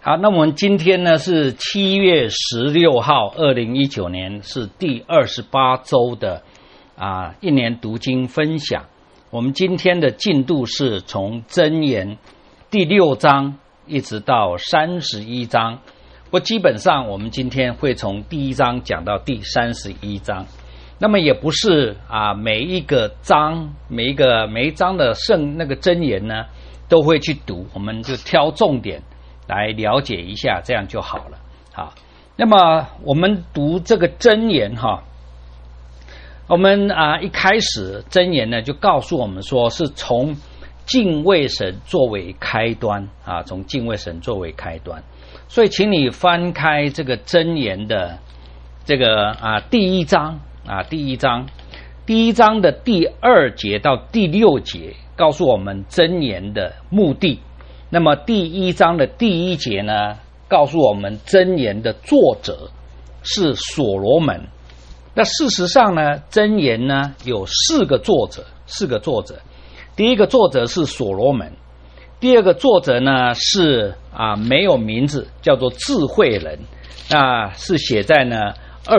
好，那我们今天呢是7月16号，2019年是第28周的一年读经分享。我们今天的进度是从箴言第6章一直到31章，基本上我们今天会从第1章讲到第31章。那么也不是每一章的那个箴言呢都会去读，我们就挑重点来了解一下，这样就好了。好，那么我们读这个箴言我们一开始箴言呢就告诉我们说是从敬畏神作为开端从敬畏神作为开端。所以请你翻开这个箴言的这个第一章第一章的第2节到第6节告诉我们箴言的目的。那么第1章的第1节呢告诉我们箴言的作者是所罗门。那事实上呢箴言呢有4个作者。第一个作者是所罗门，第二个作者呢是没有名字，叫做智慧人，是写在呢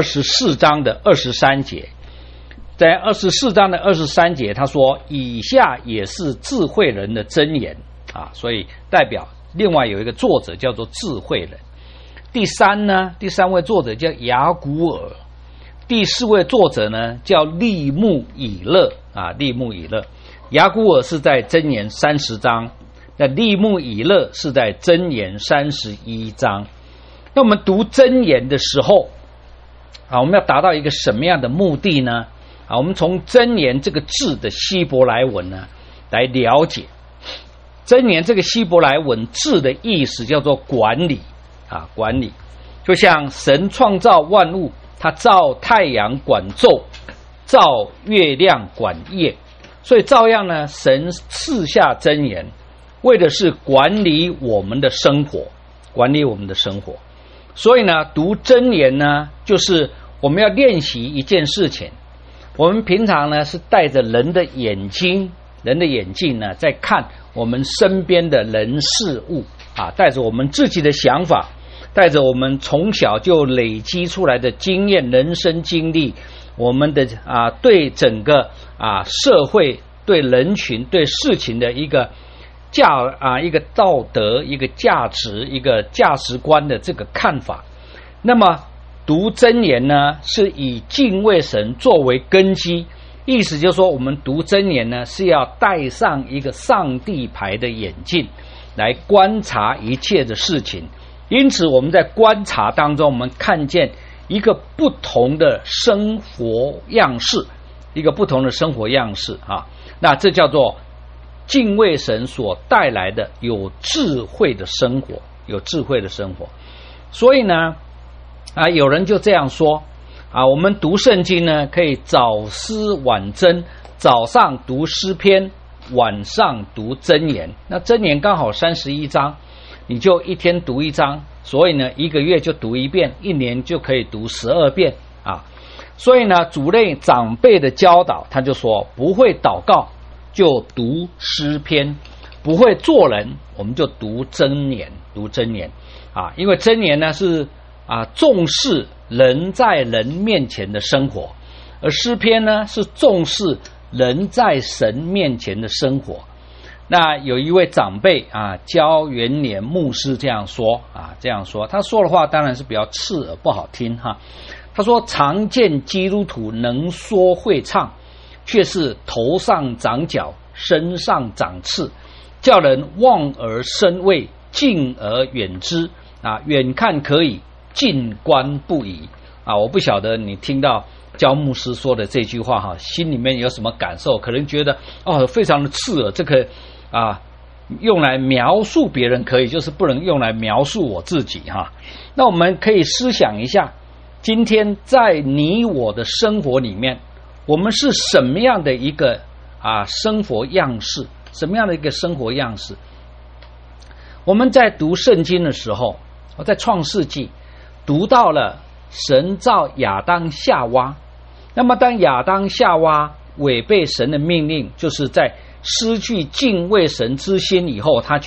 24章的23节。在24章的23节他说以下也是智慧人的箴言所以代表另外有一个作者叫做智慧人。第三位作者叫雅古尔，第4位作者呢叫利木以勒雅古尔是在箴言30章，那利木以勒是在箴言31章。那我们读箴言的时候我们要达到一个什么样的目的呢？我们从箴言这个字的希伯来文呢来了解。箴言这个希伯来文字的意思叫做管理管理。就像神创造万物，他造太阳管昼，造月亮管夜，所以照样呢神赐下箴言，为的是管理我们的生活。所以呢读箴言呢就是我们要练习一件事情。我们平常呢是带着人的眼镜呢在看我们身边的人事物带着我们自己的想法，带着我们从小就累积出来的经验、人生经历，我们的对整个社会、对人群、对事情的一个一个道德、一个价值、一个价值观的这个看法。那么读箴言呢是以敬畏神作为根基，意思就是说我们读箴言呢是要戴上一个上帝牌的眼镜来观察一切的事情。因此我们在观察当中，我们看见一个不同的生活样式，那这叫做敬畏神所带来的有智慧的生活。所以呢有人就这样说我们读圣经呢可以早思晚箴，早上读诗篇，晚上读箴言。那箴言刚好31章，你就一天读1章，所以呢1个月就读1遍，1年就可以读12遍所以呢主类长辈的教导，他就说不会祷告就读诗篇，不会做人我们就读箴言因为箴言呢是重视人在人面前的生活，而诗篇呢是重视人在神面前的生活。那有一位长辈焦元年牧师这样说他说的话当然是比较刺耳不好听他说常见基督徒能说会唱，却是头上长角，身上长刺，叫人望而生畏，敬而远之远看可以，近观不疑我不晓得你听到焦牧师说的这句话心里面有什么感受？可能觉得非常的刺耳，这个用来描述别人可以，就是不能用来描述我自己那我们可以思想一下，今天在你我的生活里面，我们是什么样的一个生活样式？我们在读圣经的时候，我在创世纪读到了神造亚当夏娃。那么当亚当夏娃违背神的命令，就是在失去敬畏神之心以后，他就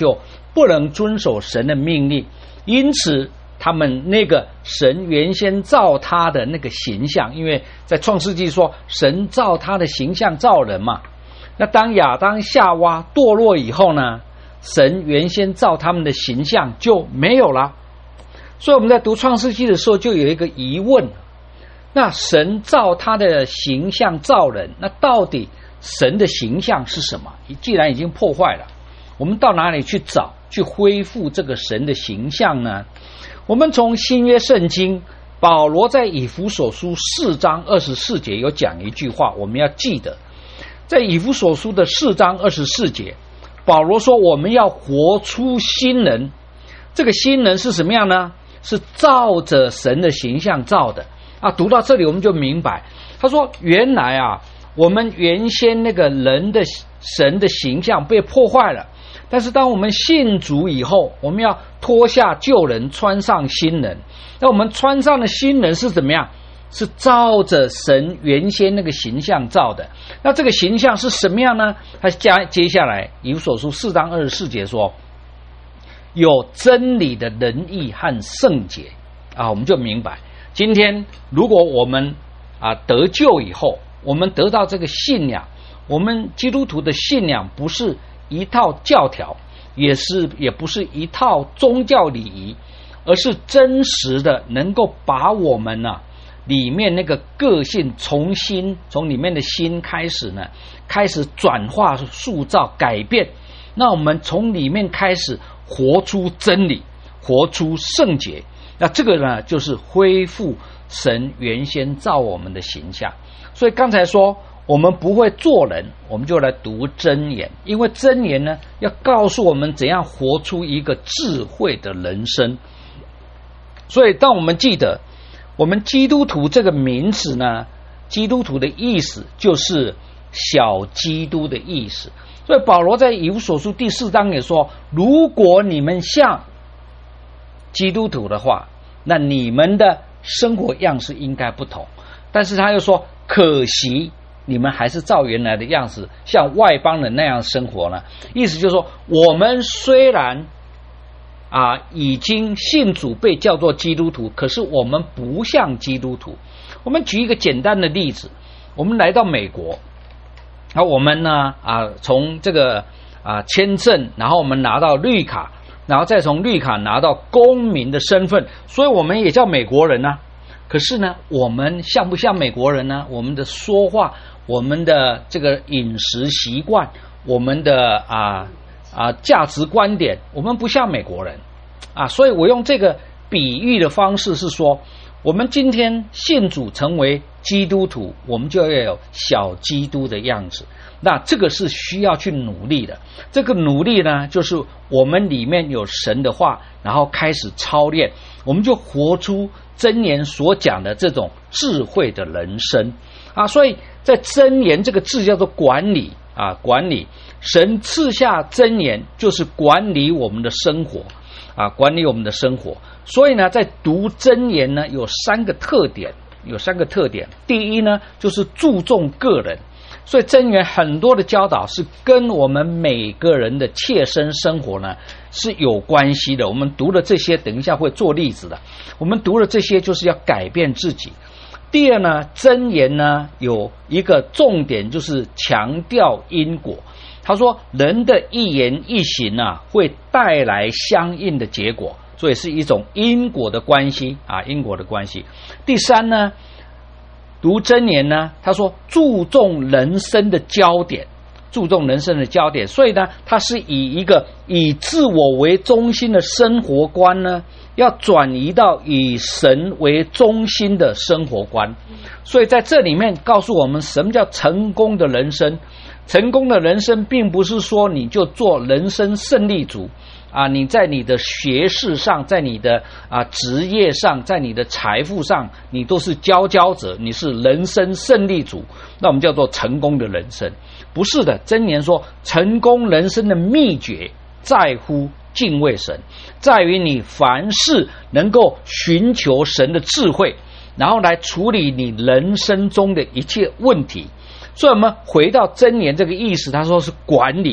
不能遵守神的命令，因此他们那个神原先造他的那个形象，因为在创世纪说神造他的形象造人嘛，那当亚当夏娃堕落以后呢，神原先造他们的形象就没有了。所以我们在读创世纪的时候就有一个疑问，那神造他的形象造人，那到底神的形象是什么？既然已经破坏了，我们到哪里去找去恢复这个神的形象呢？我们从新约圣经保罗在以弗所书4章24节有讲一句话，我们要记得，在以弗所书的4章24节，保罗说我们要活出新人。这个新人是什么样呢？是照着神的形象造的啊。读到这里我们就明白，他说原来啊，我们原先那个人的神的形象被破坏了，但是当我们信主以后，我们要脱下旧人，穿上新人。那我们穿上的新人是怎么样？是照着神原先那个形象造的。那这个形象是什么样呢？他接下来以弗所书4章24节说，有真理的仁义和圣洁啊。我们就明白，今天如果我们得救以后，我们得到这个信仰，我们基督徒的信仰不是一套教条，也不是一套宗教礼仪，而是真实的能够把我们里面那个个性从里面的心开始转化塑造改变。那我们从里面开始活出真理，活出圣洁。那这个呢，就是恢复神原先造我们的形象。所以刚才说我们不会做人，我们就来读箴言，因为箴言呢要告诉我们怎样活出一个智慧的人生。所以当我们记得我们基督徒这个名词呢，基督徒的意思就是小基督的意思。所以保罗在以弗所书第4章也说，如果你们像基督徒的话，那你们的生活样式应该不同。但是他又说，可惜你们还是照原来的样子，像外邦人那样生活呢。意思就是说，我们虽然已经信主被叫做基督徒，可是我们不像基督徒。我们举一个简单的例子，我们来到美国，我们呢从这个签证，然后我们拿到绿卡，然后再从绿卡拿到公民的身份，所以我们也叫美国人啊。可是呢，我们像不像美国人呢？我们的说话，我们的这个饮食习惯，我们的价值观点，我们不像美国人所以我用这个比喻的方式是说，我们今天信主成为基督徒，我们就要有小基督的样子。那这个是需要去努力的。这个努力呢，就是我们里面有神的话，然后开始操练，我们就活出箴言所讲的这种智慧的人生所以在箴言这个字叫做管理管理。神赐下箴言就是管理我们的生活管理我们的生活。所以呢，在读箴言呢有三个特点。第一呢，就是注重个人。所以箴言很多的教导是跟我们每个人的切身生活呢是有关系的。我们读了这些，等一下会做例子的。我们读了这些就是要改变自己。第二呢，箴言呢有一个重点，就是强调因果。他说人的一言一行会带来相应的结果，所以是一种因果的关系因果的关系。第三呢，读箴言呢，他说注重人生的焦点，所以呢，他是以自我为中心的生活观呢，要转移到以神为中心的生活观。所以在这里面告诉我们什么叫成功的人生。成功的人生并不是说你就做人生胜利组你在你的学识上，在你的职业上，在你的财富上，你都是佼佼者，你是人生胜利组，那我们叫做成功的人生。不是的，箴言说成功人生的秘诀在乎敬畏神，在于你凡事能够寻求神的智慧，然后来处理你人生中的一切问题。所以我们回到箴言这个意思，他说是管理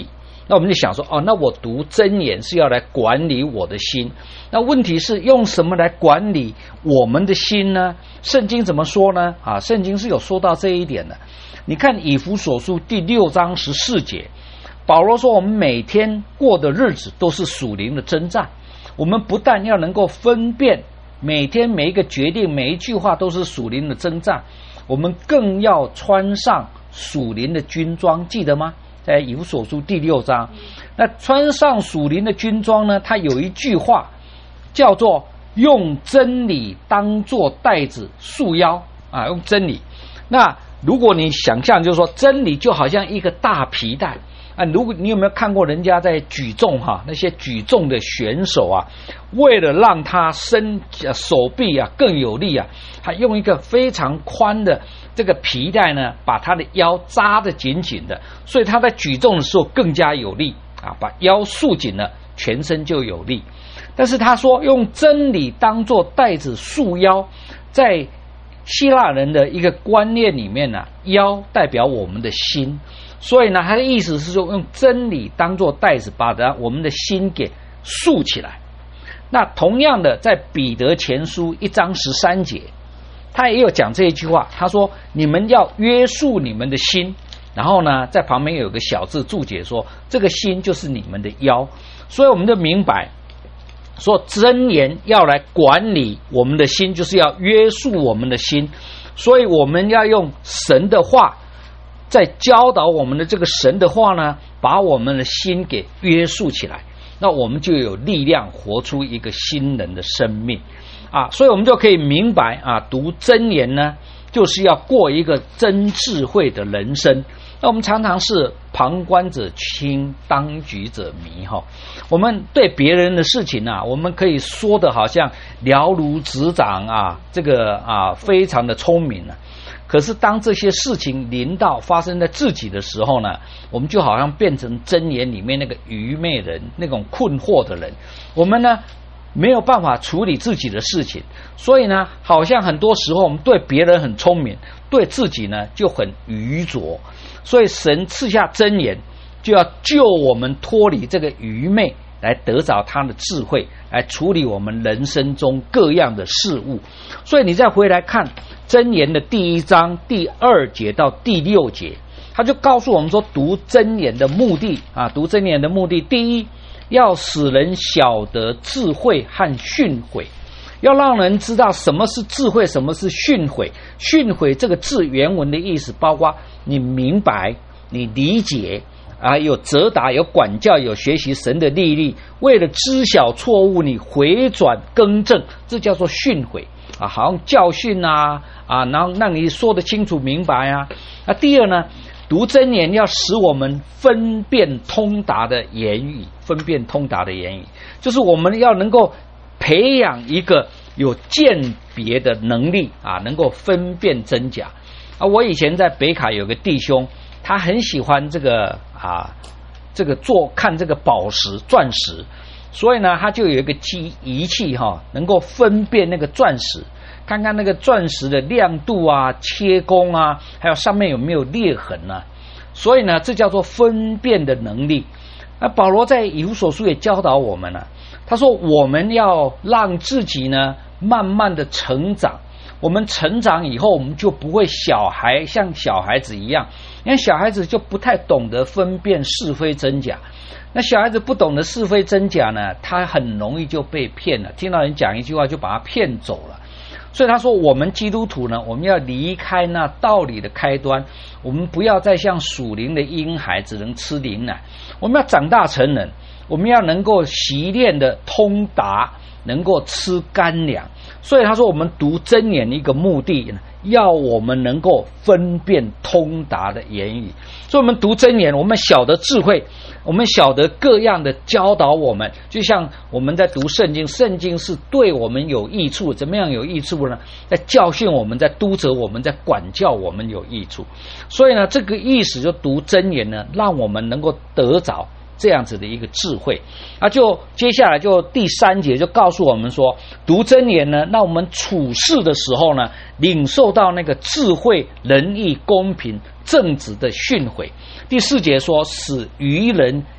那我们就想说，那我读箴言是要来管理我的心。那问题是用什么来管理我们的心呢？圣经怎么说呢？圣经是有说到这一点的。你看以弗所书第6章14节，保罗说我们每天过的日子都是属灵的征战，我们不但要能够分辨每天每一个决定每一句话都是属灵的征战，我们更要穿上属灵的军装，记得吗？在以弗所书第6章，那穿上属灵的军装呢，它有一句话叫做用真理当作带子束腰用真理。那如果你想象就是说真理就好像一个大皮带如果你有没有看过人家在举重那些举重的选手为了让他手臂更有力他用一个非常宽的这个皮带呢，把他的腰扎得紧紧的，所以他在举重的时候更加有力把腰束紧了，全身就有力。但是他说用真理当作带子束腰，在希腊人的一个观念里面腰代表我们的心，所以呢他的意思是说用真理当作带子，把我们的心给束起来。那同样的在彼得前书1章13节，他也有讲这一句话，他说你们要约束你们的心，然后呢在旁边有个小字注解说这个心就是你们的腰。所以我们就明白说箴言要来管理我们的心，就是要约束我们的心。所以我们要用神的话，在教导我们的这个神的话呢，把我们的心给约束起来，那我们就有力量活出一个新人的生命所以我们就可以明白读箴言呢就是要过一个真智慧的人生。那我们常常是旁观者清，当局者迷我们对别人的事情我们可以说的好像了如指掌这个非常的聪明可是当这些事情临到发生在自己的时候呢，我们就好像变成箴言里面那个愚昧人，那种困惑的人。我们呢没有办法处理自己的事情，所以呢好像很多时候我们对别人很聪明，对自己呢就很愚拙。所以神赐下箴言，就要救我们脱离这个愚昧，来得着他的智慧，来处理我们人生中各样的事物。所以你再回来看箴言的第1章第2节到第6节，他就告诉我们说读箴言的目的读箴言的目的，第一，要使人晓得智慧和训诲，要让人知道什么是智慧，什么是训诲。训诲这个字原文的意思包括你明白，你理解有责打，有管教，有学习神的律例，为了知晓错误你回转更正，这叫做训诲好像教训然后让你说得清楚明白第二呢，读箴言要使我们分辨通达的言语，分辨通达的言语就是我们要能够培养一个有鉴别的能力能够分辨真假我以前在北卡有个弟兄，他很喜欢这个看这个宝石钻石，所以呢他就有一个仪器能够分辨那个钻石，看看那个钻石的亮度切工还有上面有没有裂痕所以呢这叫做分辨的能力。那保罗在以弗所书也教导我们他说我们要让自己呢慢慢的成长，我们成长以后我们就不会像小孩子一样，因为小孩子就不太懂得分辨是非真假。那小孩子不懂得是非真假呢，他很容易就被骗了，听到人讲一句话就把他骗走了。所以他说我们基督徒呢，我们要离开那道理的开端，我们不要再像属灵的婴孩只能吃灵奶，我们要长大成人，我们要能够习练的通达，能够吃干粮。所以他说我们读箴言一个目的要我们能够分辨通达的言语。所以我们读箴言，我们晓得智慧，我们晓得各样的教导我们，就像我们在读圣经，圣经是对我们有益处。怎么样有益处呢？在教训我们，在督责我们，在管教我们有益处。所以呢这个意思就读箴言呢，让我们能够得着这样子的一个智慧就接下来就第3节就告诉我们说，读箴言呢，让我们处事的时候呢，领受到那个智慧、仁义、公平、正直的训诲。第4节说，使愚人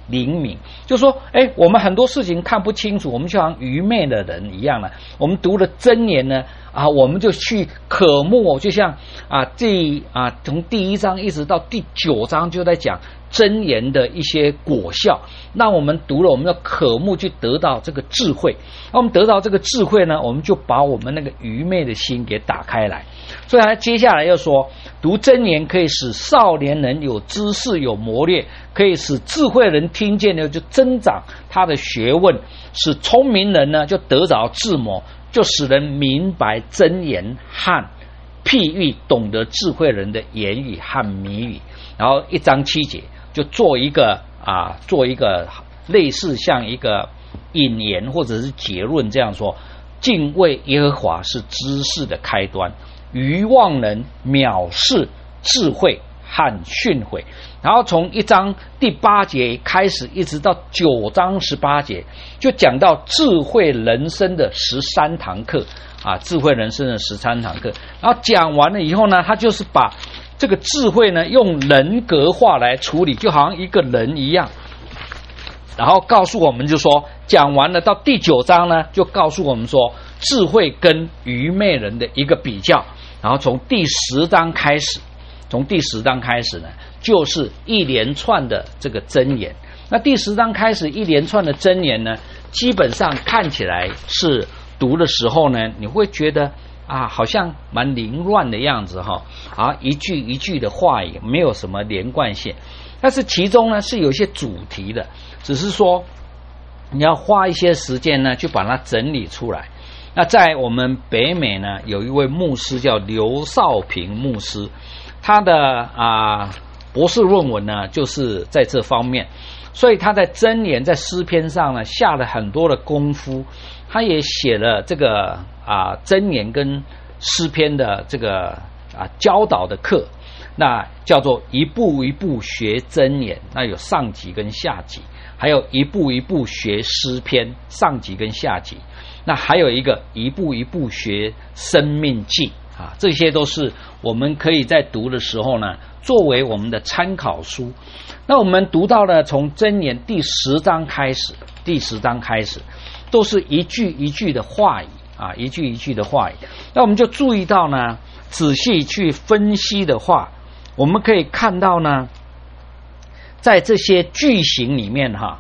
灵敏，就说我们很多事情看不清楚，我们就像愚昧的人一样了。我们读了箴言呢我们就去渴慕，就像从第1章一直到第9章就在讲箴言的一些果效。那我们读了，我们要渴慕去得到这个智慧。那我们得到这个智慧呢，我们就把我们那个愚昧的心给打开来。所以他接下来又说，读箴言可以使少年人有知识有谋略，可以使智慧人听见了就增长他的学问，使聪明人呢就得着智谋，就使人明白箴言和譬喻，懂得智慧人的言语和谜语。然后1章7节就做一个类似像一个引言或者是结论，这样说：敬畏耶和华是知识的开端，愚妄人藐视智慧和训诲。然后从1章第8节开始，一直到9章18节，就讲到智慧人生的13堂课智慧人生的13堂课。然后讲完了以后呢，他就是把这个智慧呢用人格化来处理，就好像一个人一样。然后告诉我们就说，讲完了到第9章呢，就告诉我们说智慧跟愚昧人的一个比较。然后从第10章开始呢，就是一连串的这个箴言。那第10章开始一连串的箴言呢，基本上看起来是读的时候呢，你会觉得好像蛮凌乱的样子一句一句的话也没有什么连贯性。但是其中呢是有一些主题的，只是说你要花一些时间呢去把它整理出来。那在我们北美呢，有一位牧师叫刘少平牧师，他的博士论文呢就是在这方面，所以他在箴言在诗篇上呢下了很多的功夫。他也写了这个箴言跟诗篇的这个教导的课，那叫做一步一步学箴言，那有上集跟下集，还有一步一步学诗篇，上集跟下集，那还有一个一步一步学生命记这些都是我们可以在读的时候呢作为我们的参考书。那我们读到了从箴言第10章开始都是一句一句的话语一句一句的话语。那我们就注意到呢，仔细去分析的话，我们可以看到呢，在这些句型里面呢，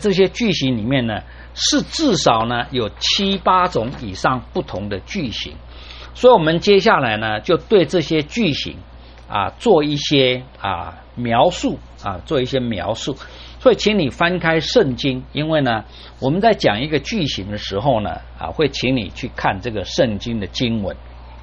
是至少呢有7、8种以上不同的句型。所以我们接下来呢就对这些句型做一些描述所以请你翻开圣经，因为呢我们在讲一个句型的时候呢会请你去看这个圣经的经文。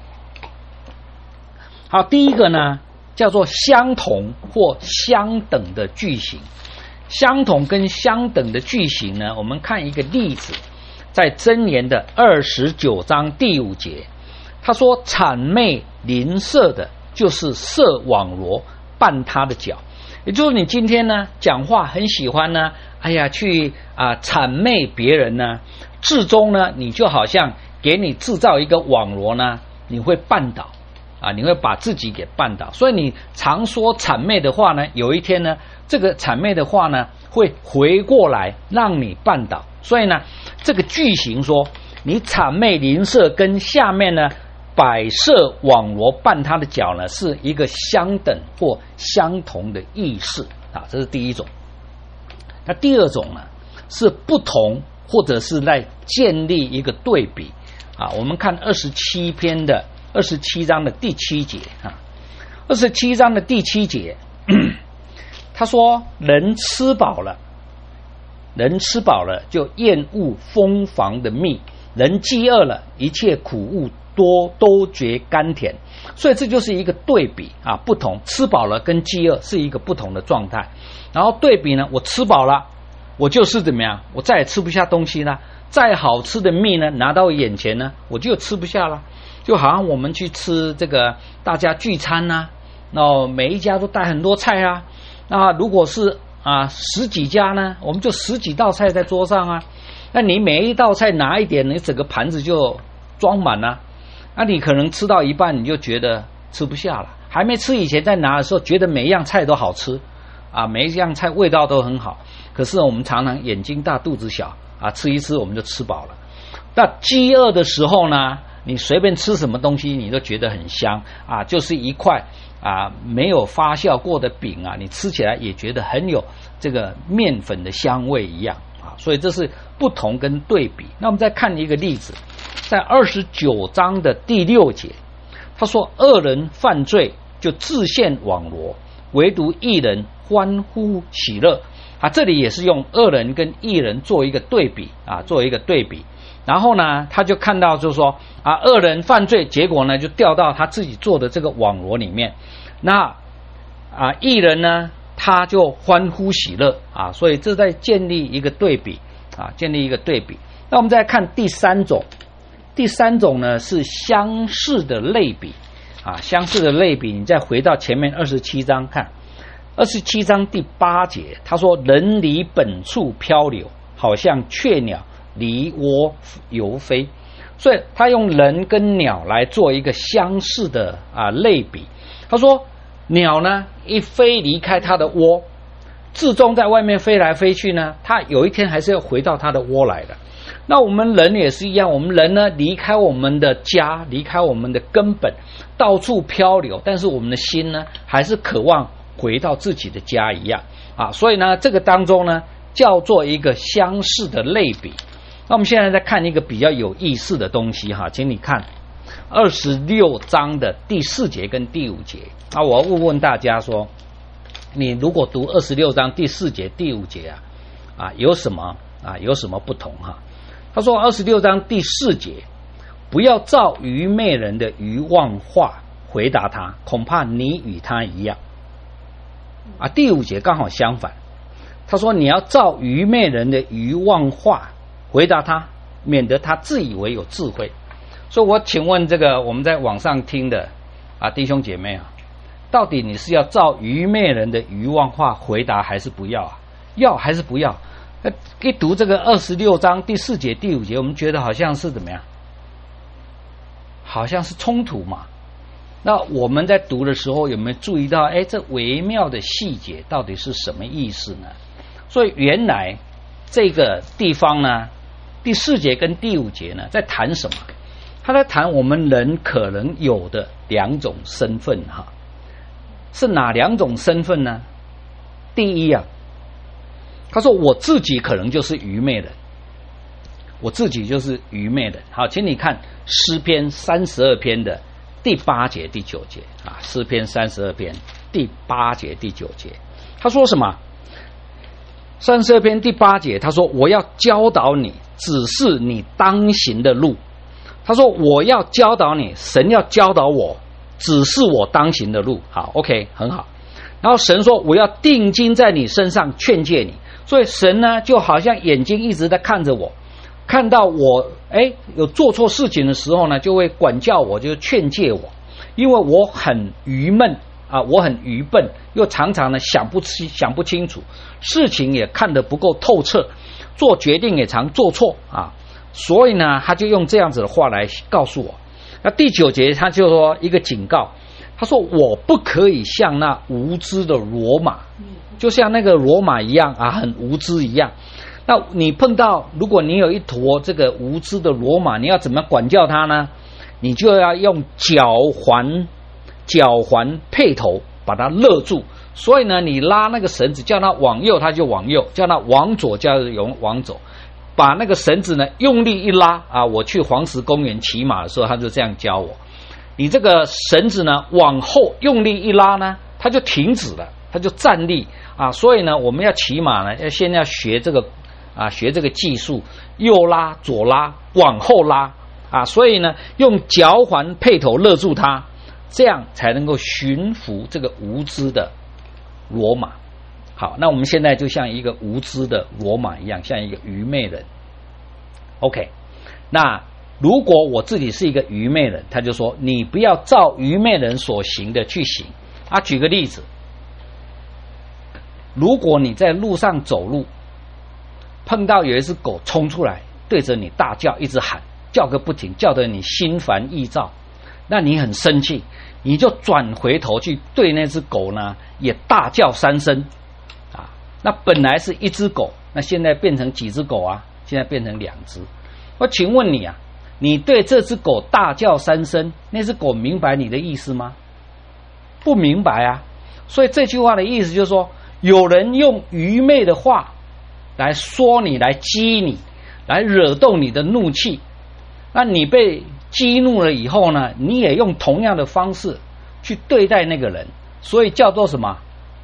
好，第一个呢叫做相同或相等的句型。相同跟相等的句型呢，我们看一个例子，在箴言的29章第5节，他说谄媚邻舍的就是设网罗绊他的脚。也就是你今天呢讲话很喜欢呢去谄媚别人呢，至终呢你就好像给你制造一个网罗呢，你会绊倒你会把自己给绊倒。所以你常说谄媚的话呢，有一天呢这个谄媚的话呢会回过来让你绊倒。所以呢这个句型说你谄媚邻舍跟下面呢摆设网罗绊他的脚呢，是一个相等或相同的意思这是第一种。那第二种呢是不同，或者是来建立一个对比我们看27章的第7节27章的第7节他说人吃饱了就厌恶蜂房的蜜，人饥饿了一切苦物都觉甘甜。所以这就是一个对比不同，吃饱了跟饥饿是一个不同的状态。然后对比呢，我吃饱了，我就是怎么样，我再也吃不下东西了。再好吃的蜜呢，拿到眼前呢，我就吃不下了。就好像我们去吃这个大家聚餐那每一家都带很多菜那如果是10几家呢，我们就10几道菜在桌上那你每一道菜拿一点，你整个盘子就装满了。那你可能吃到一半你就觉得吃不下了，还没吃以前在拿的时候觉得每一样菜都好吃啊，每一样菜味道都很好，可是我们常常眼睛大肚子小啊，吃一吃我们就吃饱了。那饥饿的时候呢，你随便吃什么东西你都觉得很香啊，就是一块啊没有发酵过的饼啊，你吃起来也觉得很有这个面粉的香味一样啊，所以这是不同跟对比。那我们再看一个例子，在29章的第6节，他说恶人犯罪就自陷网罗，唯独义人欢呼喜乐啊，这里也是用恶人跟义人做一个对比啊，做一个对比。然后呢，他就看到就是说啊，恶人犯罪，结果呢就掉到他自己做的这个网罗里面。那啊，义人呢他就欢呼喜乐啊，所以这在建立一个对比啊，建立一个对比。那我们再看第三种，第三种呢是相似的类比啊，相似的类比。你再回到前面27章看，27章第8节，他说人离本处漂流，好像雀鸟离窝游飞，所以他用人跟鸟来做一个相似的类比。他说鸟呢一飞离开它的窝，自重在外面飞来飞去呢，它有一天还是要回到它的窝来的。那我们人也是一样，我们人呢离开我们的家，离开我们的根本，到处漂流，但是我们的心呢还是渴望回到自己的家一样啊。所以呢这个当中呢叫做一个相似的类比。那我们现在再看一个比较有意思的东西哈，请你看26章的第4节跟第5节啊，我要问大家说，你如果读26章第4节第5节有什么不同哈？他说26章第4节，不要照愚昧人的愚妄话回答他，恐怕你与他一样啊。第5节刚好相反，他说你要照愚昧人的愚妄话回答他，免得他自以为有智慧。所以我请问这个我们在网上听的弟兄姐妹啊，到底你是要照愚昧人的愚妄话回答还是不要啊？要还是不要？一读这个26章第4节第5节，我们觉得好像是怎么样？好像是冲突嘛。那我们在读的时候有没有注意到这微妙的细节到底是什么意思呢？所以原来这个地方呢，第4节跟第5节呢在谈什么？他在谈我们人可能有的2种身份哈，是哪2种身份呢？第一他说我自己可能就是愚昧人，我自己就是愚昧人。好，请你看诗篇32篇的第8节第9节啊，诗篇32篇第8节第9节，他说什么？32篇第8节，他说我要教导你，指示你当行的路。他说我要教导你，神要教导我，指示我当行的路。好 OK 很好。然后神说我要定睛在你身上劝诫你，所以神呢就好像眼睛一直在看着我，看到我有做错事情的时候呢，就会管教我，就劝诫我，因为我很愚闷我很愚笨，又常常呢想不清楚，事情也看得不够透彻，做决定也常做错所以呢他就用这样子的话来告诉我。那第9节他就说一个警告，他说我不可以像那无知的骡马，就像那个骡马一样很无知一样。那你碰到，如果你有一坨这个无知的骡马，你要怎么管教它呢？你就要用脚环辔头把它勒住。所以呢你拉那个绳子，叫它往右它就往右，叫它往左叫它往左，把那个绳子呢用力一拉我去黄石公园骑马的时候他就这样教我，你这个绳子呢往后用力一拉呢，它就停止了，它就站立所以呢我们要骑马呢先要学这个技术，右拉左拉往后拉所以呢用脚环辔头勒住它，这样才能够驯服这个无知的骡马。好，那我们现在就像一个无知的骡马一样，像一个愚昧人。 OK， 那如果我自己是一个愚昧人，他就说你不要照愚昧人所行的去行举个例子，如果你在路上走路，碰到有一只狗冲出来对着你大叫，一直喊，叫个不停，叫得你心烦意躁，那你很生气，你就转回头去对那只狗呢也大叫3声那本来是一只狗，那现在变成几只狗啊？现在变成2只。我请问你啊，你对这只狗大叫3声，那只狗明白你的意思吗？不明白啊。所以这句话的意思就是说，有人用愚昧的话来说你，来激你，来惹动你的怒气，那你被激怒了以后呢，你也用同样的方式去对待那个人，所以叫做什么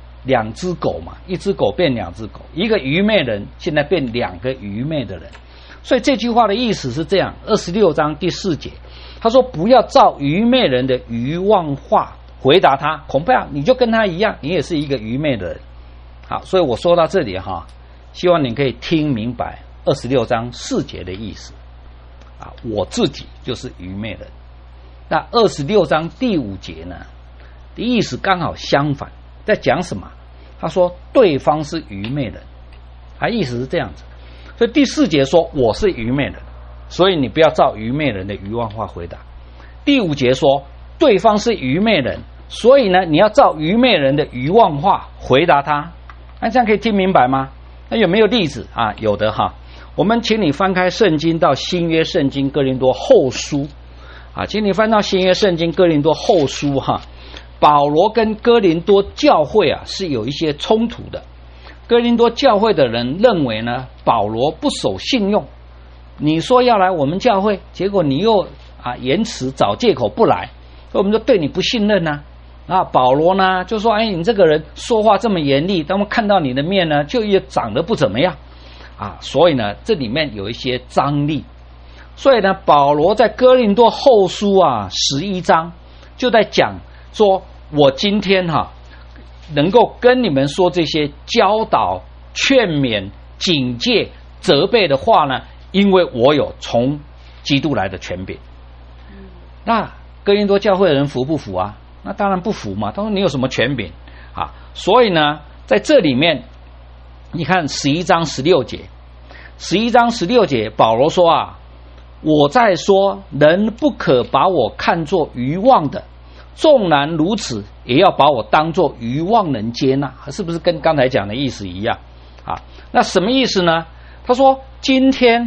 ？2只狗嘛，一只狗变2只狗，一个愚昧人现在变2个愚昧的人。所以这句话的意思是这样，26章第4节，他说不要照愚昧人的愚妄话回答他，恐怕你就跟他一样，你也是一个愚昧的人。好，所以我说到这里哈，希望你可以听明白26章4节的意思啊，我自己就是愚昧人。那26章第5节呢的意思刚好相反，在讲什么？他说对方是愚昧人，他意思是这样子。所以第4节说我是愚昧人，所以你不要照愚昧人的愚妄话回答。第5节说对方是愚昧人，所以呢你要照愚昧人的愚妄话回答他。那这样可以听明白吗？那有没有例子啊？有的哈。我们请你翻开圣经到新约圣经哥林多后书啊，请你翻到新约圣经哥林多后书哈。保罗跟哥林多教会啊是有一些冲突的。哥林多教会的人认为呢，保罗不守信用，你说要来我们教会，结果你又延迟找借口不来，所以我们就对你不信任啊。那保罗呢就说，你这个人说话这么严厉，当我们看到你的面呢，就也长得不怎么样啊，所以呢这里面有一些张力。所以呢保罗在哥林多后书11章就在讲说，我今天能够跟你们说这些教导、劝勉、警戒、责备的话呢，因为我有从基督来的权柄。那哥林多教会的人服不服啊？那当然不服嘛。他说你有什么权柄啊？所以呢在这里面你看11章16节，11章16节保罗说我在说人不可把我看作愚妄的，纵然如此也要把我当作愚妄人接纳。是不是跟刚才讲的意思一样啊？那什么意思呢？他说今天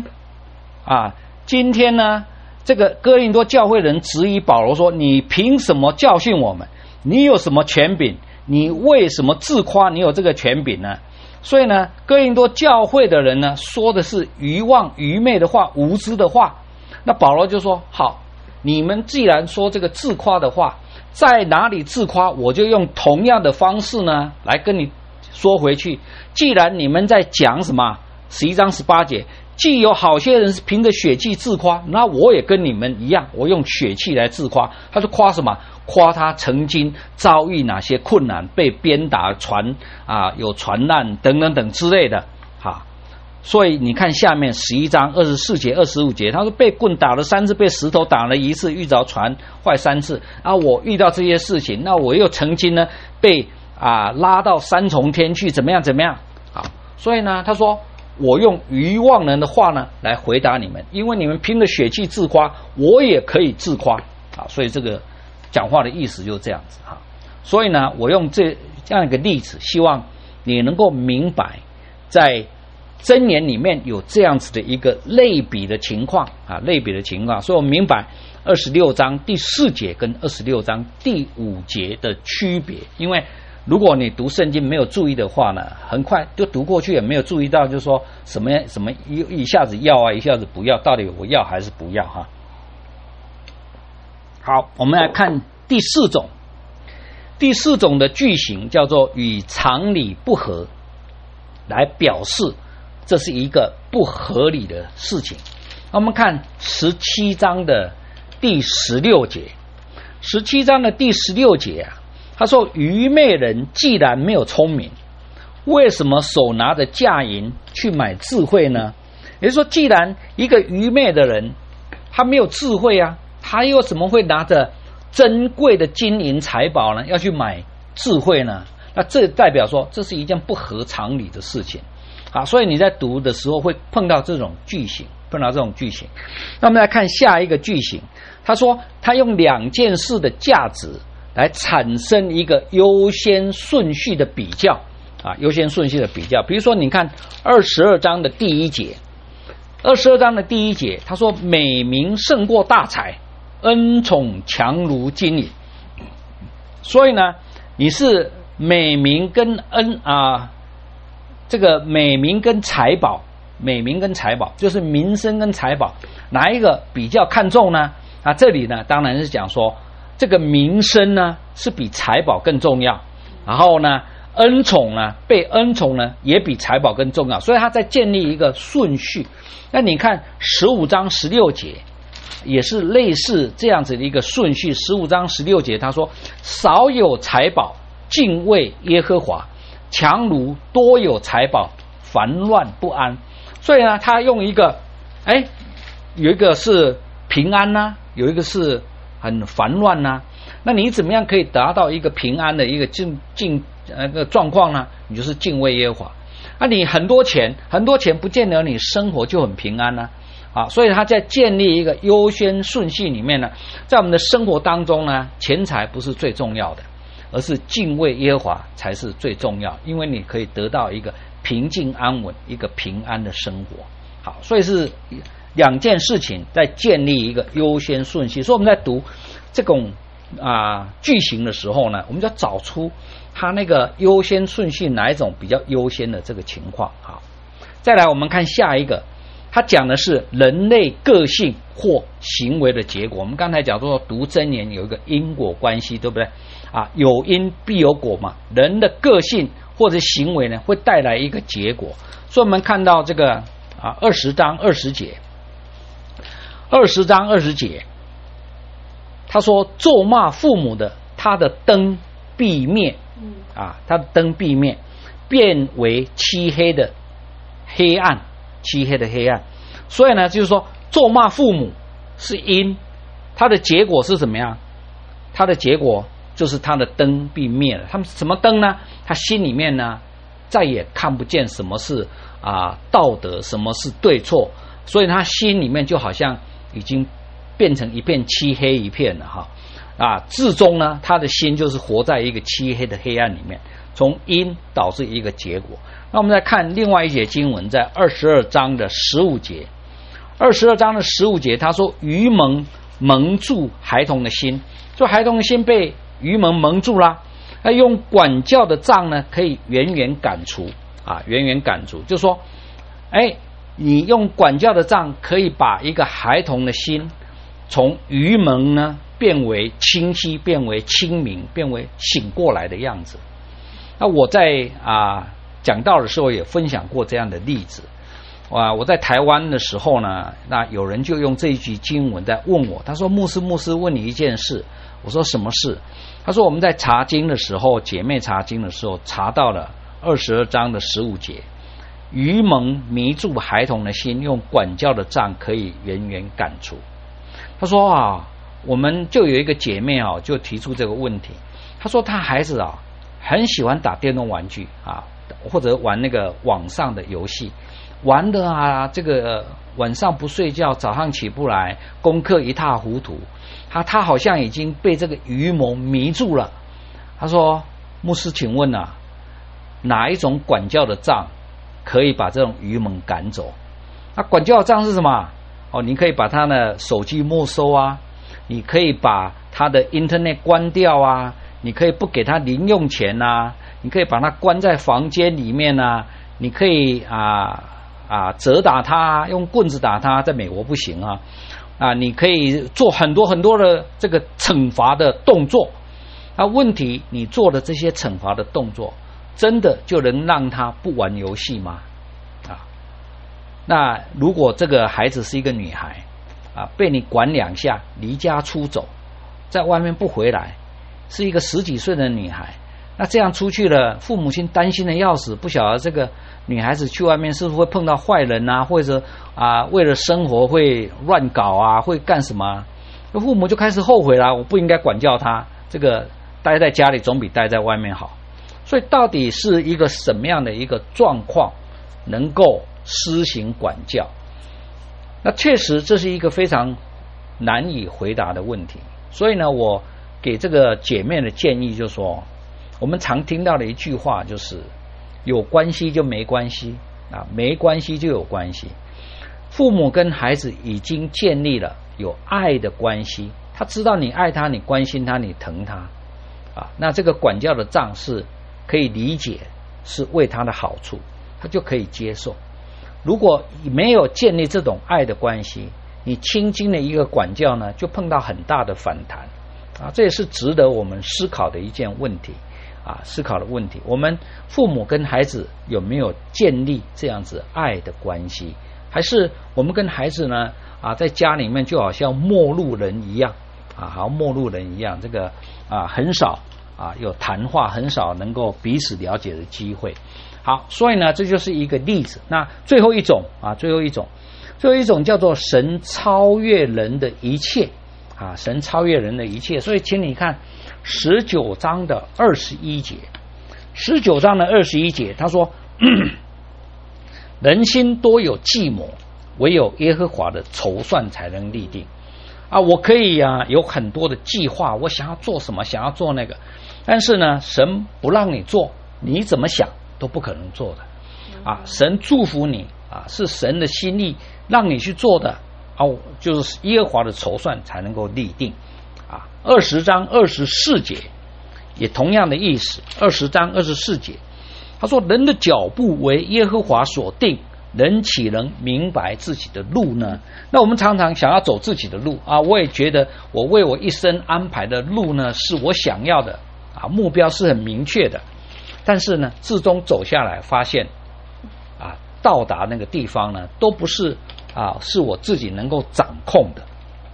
呢这个哥林多教会人质疑保罗说，你凭什么教训我们？你有什么权柄？你为什么自夸你有这个权柄呢？所以呢哥林多教会的人呢说的是愚妄、愚昧的话、无知的话。那保罗就说，好，你们既然说这个自夸的话，在哪里自夸，我就用同样的方式呢来跟你说回去。既然你们在讲什么11章18节，既有好些人是凭着血气自夸，那我也跟你们一样，我用血气来自夸。他说夸什么？夸他曾经遭遇哪些困难，被鞭打、有传难等等等之类的。所以你看下面11章24节、25节，他说被棍打了3次，被石头打了1次，遇着船坏3次。我遇到这些事情，那我又曾经呢被拉到3重天去，怎么样？所以呢，他说我用愚妄人的话呢来回答你们，因为你们凭着血气自夸，我也可以自夸所以这个讲话的意思就是这样子所以呢，我用这样一个例子，希望你能够明白，在箴言里面有这样子的一个类比的情况所以我们明白26章第4节跟26章第5节的区别。因为如果你读圣经没有注意的话呢，很快就读过去，也没有注意到就是说什么一下子要一下子不要，到底我要还是不要好，我们来看第4种。第4种的句型叫做与常理不合，来表示这是一个不合理的事情。我们看17章的第16节，17章的第16节他说愚昧人既然没有聪明，为什么手拿着价银去买智慧呢？也就是说，既然一个愚昧的人他没有智慧他又怎么会拿着珍贵的金银财宝呢要去买智慧呢？那这代表说这是一件不合常理的事情所以你在读的时候会碰到这种句型。那我们来看下一个句型，他说他用2件事的价值来产生一个优先顺序的比较优先顺序的比较。比如说你看22章的第一节，22章的第一节他说美名胜过大财，恩宠强如金银。所以呢你是美名跟这个美名跟财宝，美名跟财宝就是名声跟财宝，哪一个比较看重呢？这里呢当然是讲说这个名声呢是比财宝更重要，然后呢恩宠呢被恩宠呢也比财宝更重要，所以他在建立一个顺序。那你看15章16节也是类似这样子的一个顺序。15章16节他说少有财宝敬畏耶和华，强如多有财宝烦乱不安。所以呢他用一个有一个是平安啊，有一个是很烦乱啊，那你怎么样可以达到一个平安的一个状况呢？你就是敬畏耶和华。你很多钱不见得你生活就很平安啊。所以他在建立一个优先顺序里面呢，在我们的生活当中呢，钱财不是最重要的，而是敬畏耶和华才是最重要，因为你可以得到一个平静安稳、一个平安的生活。好，所以是两件事情在建立一个优先顺序。所以我们在读这种句型的时候呢，我们就要找出它那个优先顺序哪一种比较优先的这个情况。好，再来我们看下一个，它讲的是人类个性或行为的结果。我们刚才讲说读箴言有一个因果关系，对不对？有因必有果嘛，人的个性或者行为呢会带来一个结果。所以我们看到这个20章20节，20章20节他说咒骂父母的，他的灯必灭他的灯必灭，变为漆黑的黑暗，漆黑的黑暗。所以呢就是说咒骂父母是因，他的结果是怎么样？他的结果就是他的灯必灭了。他们什么灯呢？他心里面呢再也看不见什么是道德，什么是对错，所以他心里面就好像已经变成一片漆黑一片了至终呢他的心就是活在一个漆黑的黑暗里面，从因导致一个结果。那我们再看另外一节经文，在22章的15节，22章的15节他说愚蒙蒙住孩童的心，说孩童的心被愚蒙蒙住啦，那用管教的杖呢可以远远赶除远远赶除。就说你用管教的杖可以把一个孩童的心从愚蒙呢变为清晰，变为清明，变为醒过来的样子。那我在讲道的时候也分享过这样的例子。我在台湾的时候呢，那有人就用这一句经文在问我，他说牧师问你一件事。我说什么事？他说我们在查经的时候，姐妹查经的时候查到了22章的15节，愚蒙迷住孩童的心，用管教的杖可以远远赶除。他说我们就有一个姐妹就提出这个问题。他说他孩子很喜欢打电动玩具或者玩那个网上的游戏，玩的这个晚上不睡觉，早上起不来，功课一塌糊涂。他好像已经被这个愚蒙迷住了。他说牧师请问哪一种管教的杖可以把这种愚蒙赶走？管教的杖是什么？你可以把他的手机没收你可以把他的 internet 关掉你可以不给他零用钱你可以把他关在房间里面你可以责打他，用棍子打他，在美国不行你可以做很多很多的这个惩罚的动作。问题你做的这些惩罚的动作真的就能让他不玩游戏吗？那如果这个孩子是一个女孩被你管2下，离家出走，在外面不回来，是一个10几岁的女孩，那这样出去了，父母亲担心的要死，不晓得这个女孩子去外面是不是会碰到坏人或者为了生活会乱搞会干什么？父母就开始后悔了，我不应该管教她，这个待在家里总比待在外面好。所以到底是一个什么样的一个状况能够施行管教？那确实这是一个非常难以回答的问题。所以呢，我给这个姐妹的建议就是说，我们常听到的一句话就是有关系就没关系啊，没关系就有关系。父母跟孩子已经建立了有爱的关系，他知道你爱他，你关心他，你疼他啊，那这个管教的账是可以理解，是为他的好处，他就可以接受。如果没有建立这种爱的关系，你轻轻的一个管教呢，就碰到很大的反弹啊，这也是值得我们思考的一件问题啊，思考的问题。我们父母跟孩子有没有建立这样子爱的关系？还是我们跟孩子呢啊，在家里面就好像陌路人一样啊，好像陌路人一样，这个啊很少啊有谈话，很少能够彼此了解的机会。好，所以呢，这就是一个例子。那最后一种叫做神超越人的一切啊，神超越人的一切。所以，请你看19章的21节，19章的21节，他说：人心多有计谋，唯有耶和华的筹算才能立定。啊，我可以啊有很多的计划，我想要做什么，想要做那个，但是呢，神不让你做，你怎么想都不可能做的啊！神祝福你啊，是神的心意让你去做的啊，就是耶和华的筹算才能够立定啊。20章24节也同样的意思，20章24节他说：人的脚步为耶和华所定，人岂能明白自己的路呢？那我们常常想要走自己的路啊，我也觉得我为我一生安排的路呢，是我想要的啊，目标是很明确的。但是呢，至终走下来发现啊，到达那个地方呢，都不是啊，是我自己能够掌控的。